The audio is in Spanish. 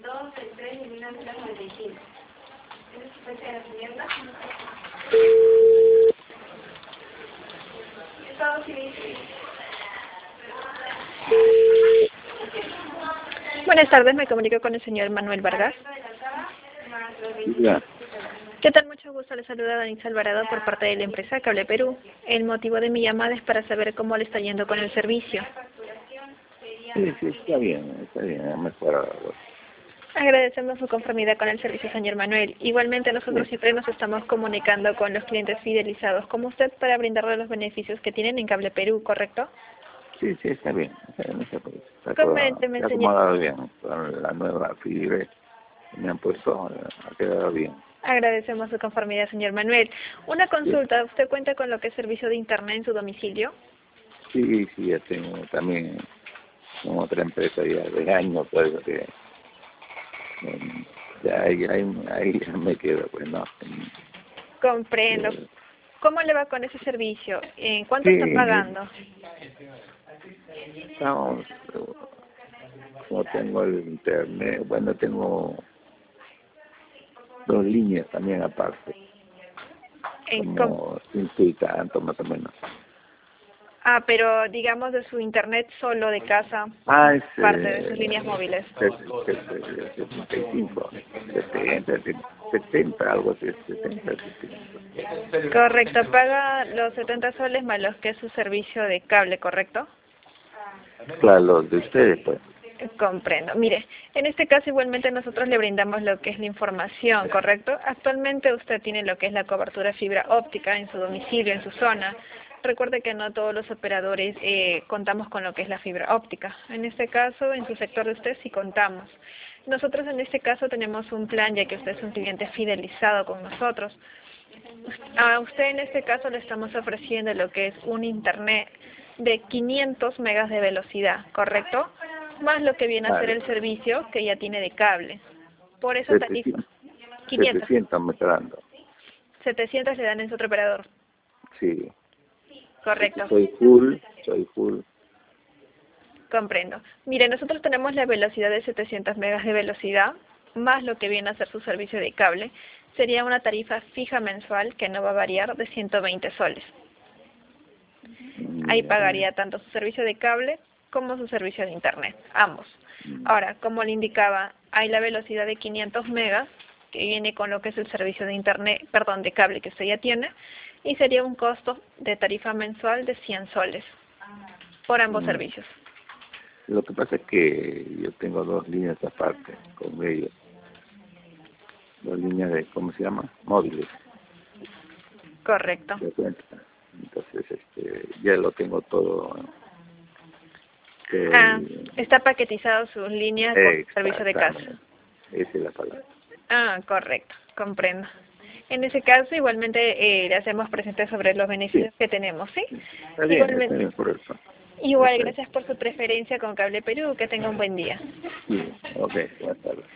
2 del 3 de 1995. ¿Esa es su fecha de nacimiento? Estado civil. Buenas tardes, me comunico con el señor Manuel Vargas. Ya. ¿Qué tal? Mucho gusto, le saluda Danitza Alvarado por parte de la empresa Cable Perú. El motivo de mi llamada es para saber cómo le está yendo con el servicio. Sí, está bien, ha mejorado. Agradecemos su conformidad con el servicio, señor Manuel. Igualmente, nosotros siempre nos estamos comunicando con los clientes fidelizados como usted para brindarle los beneficios que tienen en Cable Perú, ¿correcto? Sí, está bien, está Coménteme, señor. acomodado bien, con la nueva fibra que me han puesto, ha quedado bien. Agradecemos su conformidad, señor Manuel. Una consulta, ¿usted cuenta con lo que es servicio de internet en su domicilio? Sí, ya tengo también con otra empresa ya de años, por eso que ya ahí ya me quedo, pues no. Comprendo. ¿Cómo le va con ese servicio? ¿Cuánto Sí, está pagando? estamos, como tengo el internet, bueno, tengo 2 líneas también aparte, como 5 y tanto más o menos. Pero digamos de su internet solo de casa, parte de sus líneas móviles. 75, 70, algo así, 70. Correcto, paga los 70 soles más los que es su servicio de cable, ¿correcto? Claro, los de ustedes, pues. Comprendo. Mire, en este caso igualmente nosotros le brindamos lo que es la información, ¿correcto? Actualmente usted tiene lo que es la cobertura fibra óptica en su domicilio, en su zona. Recuerde que no todos los operadores contamos con lo que es la fibra óptica. En este caso, en su sector de usted sí contamos. Nosotros en este caso tenemos un plan, ya que usted es un cliente fidelizado con nosotros. A usted en este caso le estamos ofreciendo lo que es un internet de 500 megas de velocidad, ¿correcto? Más lo que viene a ser el servicio que ya tiene de cable. Por esa tarifa. 500. 700 me está dando. 700 le dan en su otro operador. Sí. Correcto. Soy full. Comprendo. Mire, nosotros tenemos la velocidad de 700 megas de velocidad, más lo que viene a ser su servicio de cable. Sería una tarifa fija mensual que no va a variar de 120 soles. Ahí pagaría tanto su servicio de cable como su servicio de internet, ambos. Ahora, como le indicaba, hay la velocidad de 500 megas que viene con lo que es el servicio de internet, perdón, de cable que usted ya tiene, y sería un costo de tarifa mensual de 100 soles por ambos servicios. Lo que pasa es que yo tengo 2 líneas aparte con ellos. 2 líneas de, ¿cómo se llama? Móviles. Correcto. Entonces, ya lo tengo todo. Está paquetizado sus líneas con servicio de casa. Esa es la palabra. Correcto, comprendo. En ese caso, igualmente le hacemos presente sobre los beneficios que tenemos, ¿sí? Está bien por eso. Igual, gracias por su preferencia con Cable Perú. Que tenga un buen día. Sí, ok, buenas tardes.